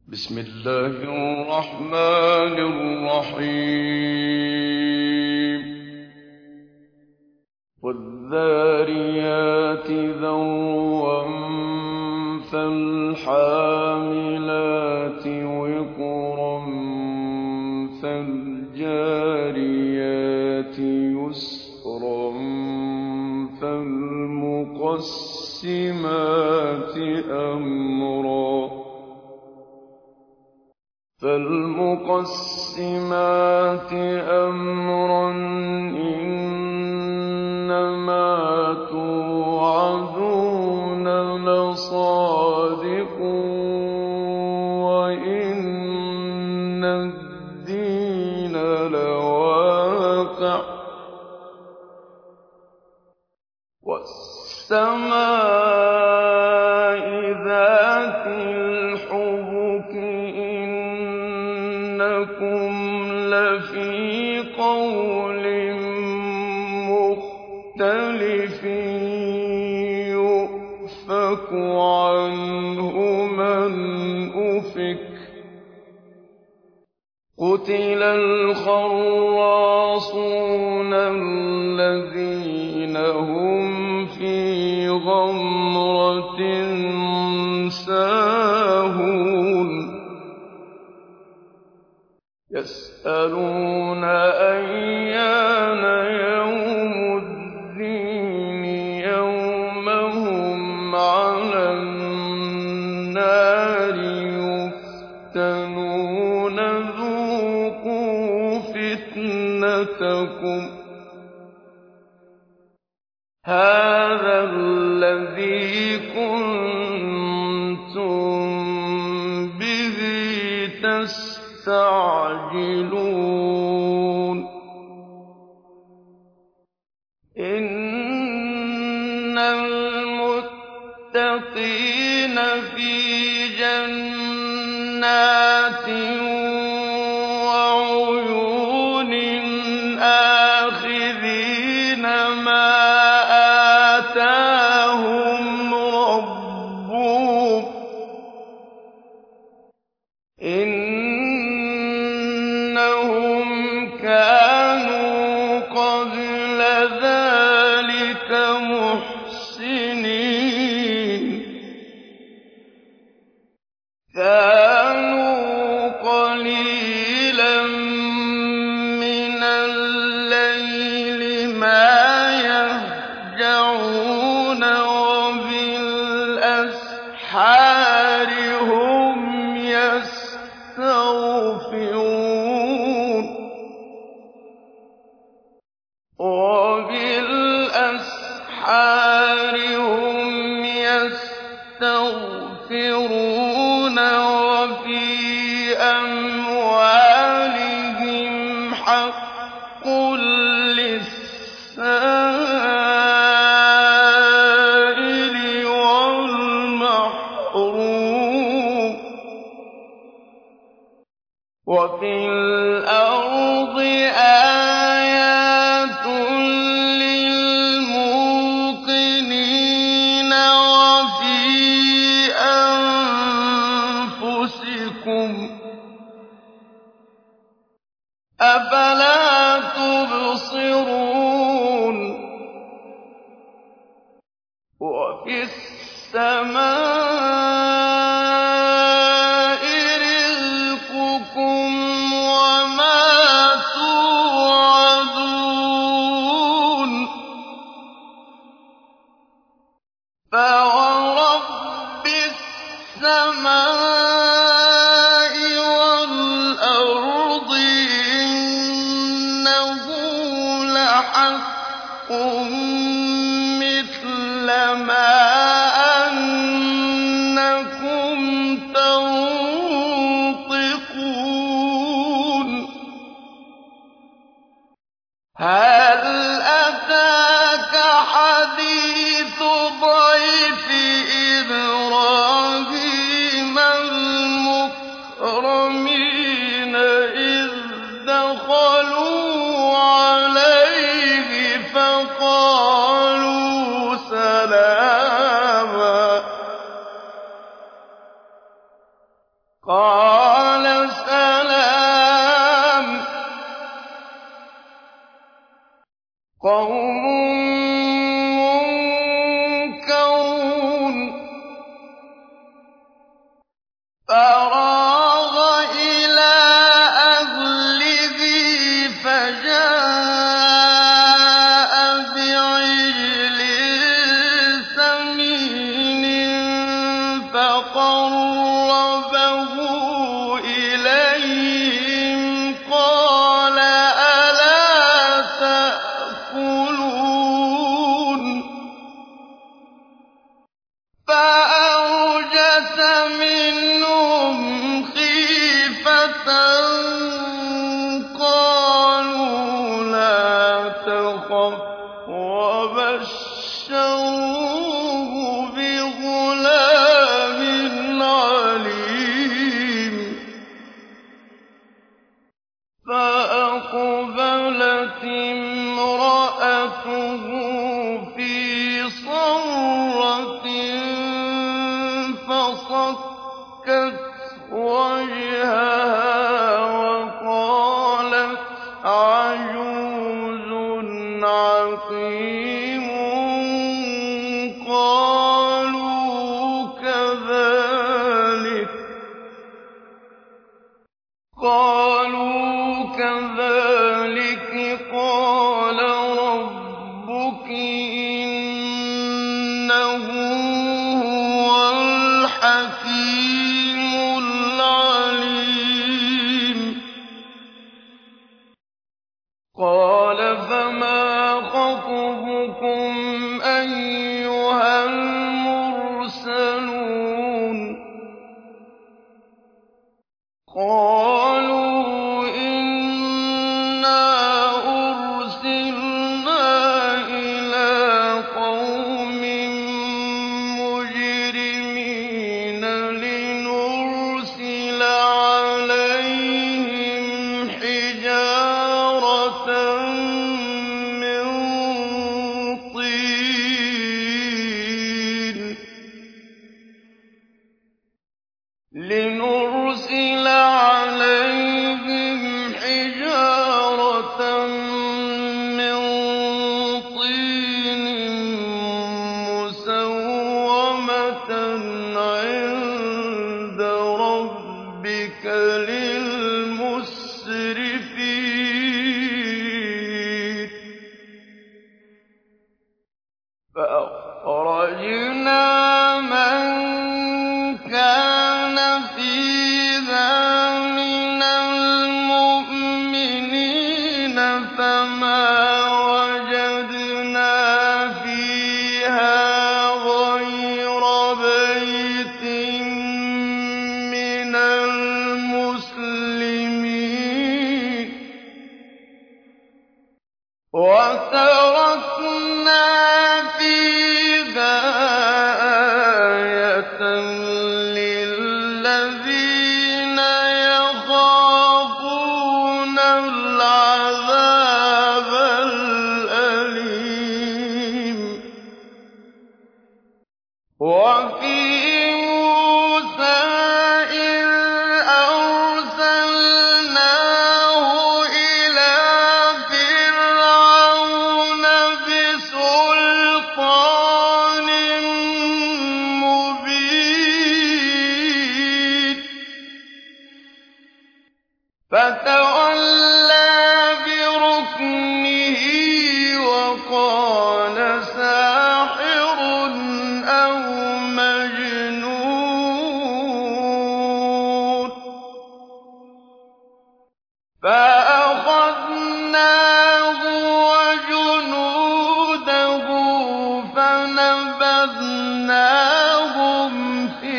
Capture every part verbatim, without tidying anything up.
بسم الله الرحمن الرحيم والذاريات ذروا فالحاملات وقرا فالجاريات يسرا فالمقسمات أمرا فالمقسمات أمرا إنما توعدون لصادق وإن الدين لواقع والسماء ذات الحبك إنكم لفي قول مختلف يؤفك عنه من أفك قتل الخراصون الذين هم في غمرة ساهون يسألون أيان يوم الدين يوم هم على النار يفتنون ذوقوا فتنتكم هذا الذي كنتم به تستعجلون إن المتقين في جنات وعيون آخذين ما آتاهم ربهم إنهم كانوا قبل ذلك محسنين كانوا قليلا من الليل ما يهجعون وبالأسحار هم يستغفرون وبالأسحار هم يستغفرون وفي أموالهم حق للسائل والمحروم وفي الأرض آيات للموقنين وفي أنفسكم أفلا تبصرون وفي السماء رزقكم وما توعدون فورب السماء والأرض إنه لحق مثل ما أنكم تنطقون هل أتاك حديث ضيف إبراهيم المكرمين قَالَ سَلَامٌ قَوْمٌ مُّنكَرُونَ فَرَاغَ إِلَىٰ أَهْلِهِ فَجَاءَ بِعِجْلٍ سَمِينٍ فَقَرَّبَهُ إِلَيْهِمْ قَالَ أَلَا تَأْكُلُونَ فَأَوْجَسَ مِنْهُمْ خِيفَةً قَالُوا لَا تَخَفْ وَبَشَّرُوهُ بِغُلَامٍ عَلِيمٍ فَأَقْبَلَتِ امْرَأَتُهُ فِي صَرَّةٍ فَصَكَّتْ وَجْهَهَا وَقَالَتْ عَجُوزٌ عَقِيمٌ قَالُوا كَذَٰلِكِ قَالَ رَبُّكِ إِنَّهُ هُوَ الْحَكِيمُ الْعَلِيمُ قَالَ فَمَا خَطْبُكُمْ أَيُّهَا الْمُرْسَلُونَ قَالُوا إِنَّا أُرْسِلْنَا إِلَىٰ قَوْمٍ مُّجْرِمِينَ لِنُرْسِلَ عَلَيْهِمْ حِجَارَةً مِّن طِينٍ لِنُرْسِلَ عَلَيْهِمْ حِجَارَةً مِّن طِينٍ مُّسَوَّمَةً عِندَ رَبِّكَ لِلْمُسْرِفِينَ فَأَخْرَجْنَا مَن كَانَ فِيهَا مِنَ الْمُؤْمِنِينَ فَمَا وَجَدْنَا فِيهَا غَيْرَ بَيْتٍ مِّنَ الْمُسْلِمِينَ وَتَرَكْنَا فِيهَا آيَةً لِّلَّذِينَ يَخَافُونَ الْعَذَابَ الْأَلِيمَ وَفِي مُوسَىٰ إِذْ أَرْسَلْنَاهُ إِلَىٰ فِرْعَوْنَ بِسُلْطَانٍ مُّبِينٍ فَتَوَلَّىٰ بِرُكْنِهِ وَقَالَ سَاحِرٌ أَوْ مَجْنُونٌ فَأَخَذْنَاهُ وَجُنُودَهُ فَنَبَذْنَاهُمْ فِي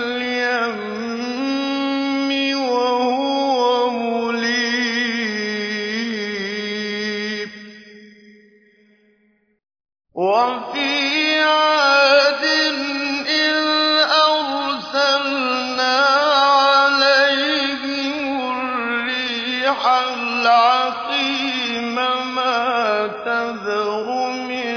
الْيَمِّ وَهُوَ مُلِيمٌ وَفِي عَادٍ إِذْ أَرْسَلْنَا عَلَيْهِمُ الرِّيحَ الْعَقِيمَ مَا تَذَرُ مِن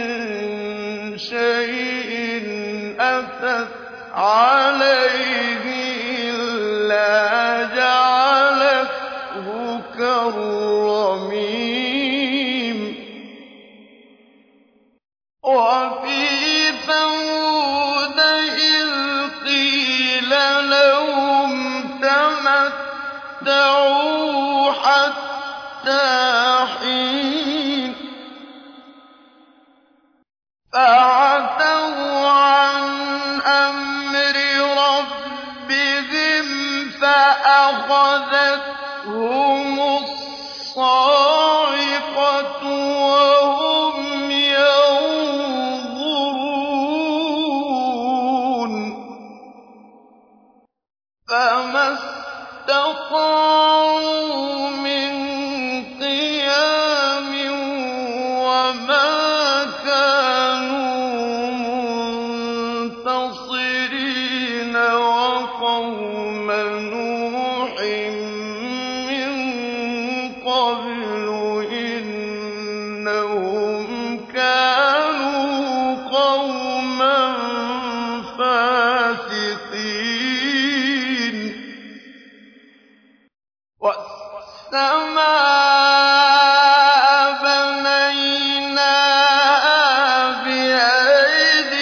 شَيْءٍ أَتَتْ عَلَيْهِ إِلَّا كالرميم وفي ثمود إذ قيل لهم تمتعوا حتى حين فعتوا عن أمر ربهم فأخذتهم الصاعقة وهم ينظرون فما استطاعوا من قيام وما كانوا منتصرين وقوم نوح من قبل إنهم كانوا قوما فاسقين والسماء بنيناها بأيد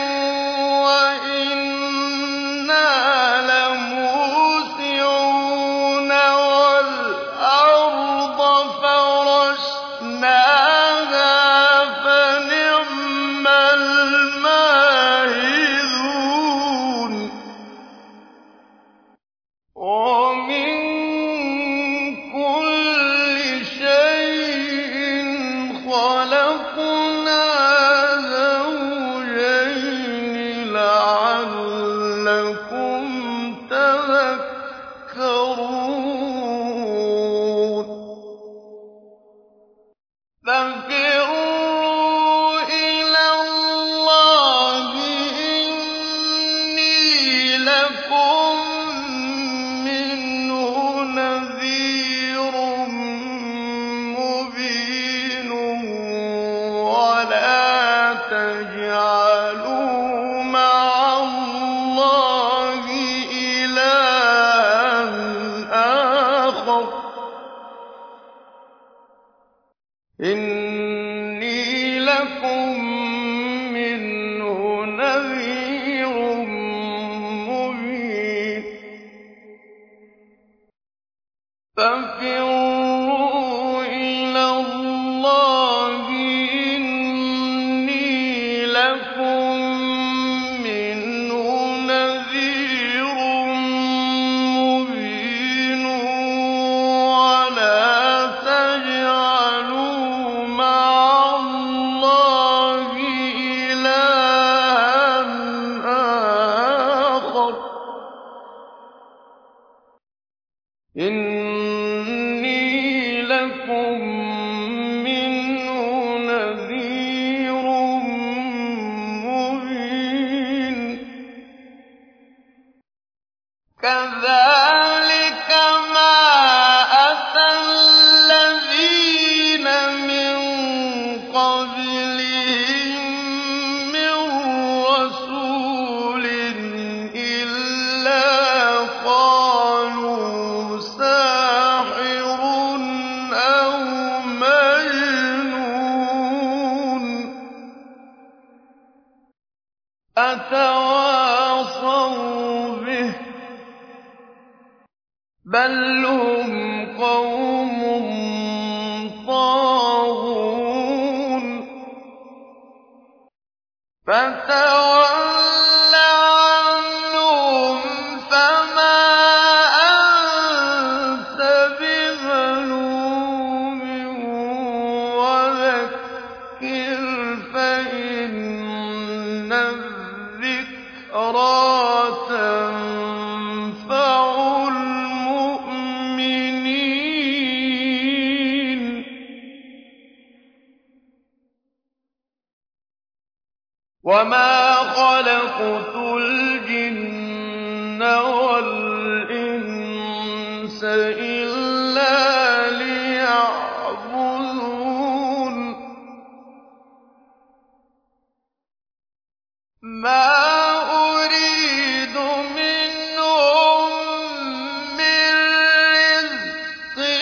وإنا لموسعون والأرض فرشناها فنعم الماهدون ومن كل شيء خلقنا زوجين لعلكم تذكرون ففروا إلى الله إني لكم منه نذير مبين ولا تجعلوا مع الله إلها آخر إني لكم منه نذير مبين ففروا إلى الله إني لكم منه نذير مبين ولا تجعلوا مع الله إلها آخر إني لكم منه نذير مبين كذلك ما أتى الذين من قبلهم من رسول إلا قالوا ساحر أو مجنون أتواصوا به بل هم قوم طاغون فتول عنهم فما أنت بملوم وذكر فإن الذكرى تنفع المؤمنين وما خلقت الجن والإنس إلا ليعبدون ما أريد منهم من رزق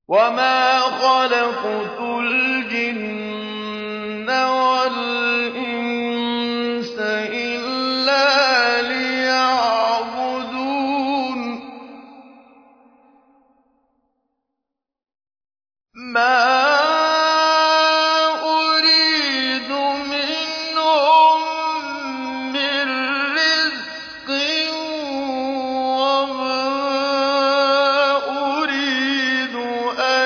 وَمَا خَلَقْتُ الْجِنَّ وَالْإِنسَ إِلَّا لِيَعْبُدُونِ مَا أُرِيدُ مِنْهُم مِّن رِّزْقٍ وَمَا أُرِيدُ أَن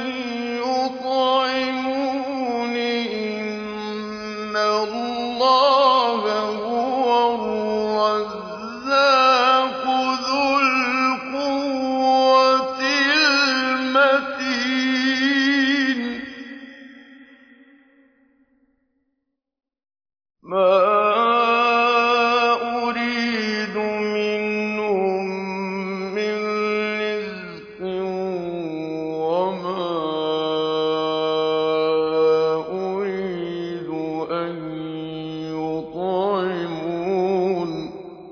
يُطْعِمُونِ ۚ إِنَّ اللَّهَ هُوَ الرَّزَّاقُ ذُو الْقُوَّةِ الْمَتِينُ مَا أُرِيدُ مِنْهُم مِّن رِّزْقٍ وَمَا أُرِيدُ أَن يُطْعِمُونِ ۚ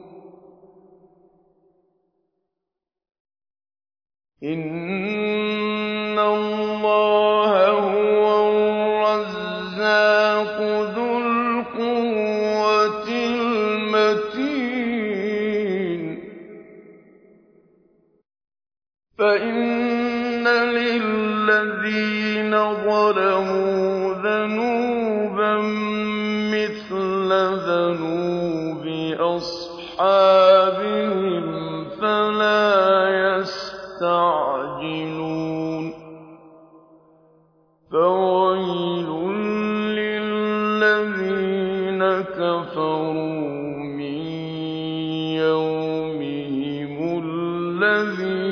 إِنَّ اللَّهَ هُوَ الرَّزَّاقُ ذُو الْقُوَّةِ الْمَتِينُ فَإِنَّ لِلَّذِينَ ظَلَمُوا ذَنُوبًا مِّثْلَ ذَنُوبِ أَصْحَابِهِمْ فَلَا يَسْتَعْجِلُونِ فَوَيْلٌ لِّلَّذِينَ كَفَرُوا مِن يَوْمِهِمُ الَّذِي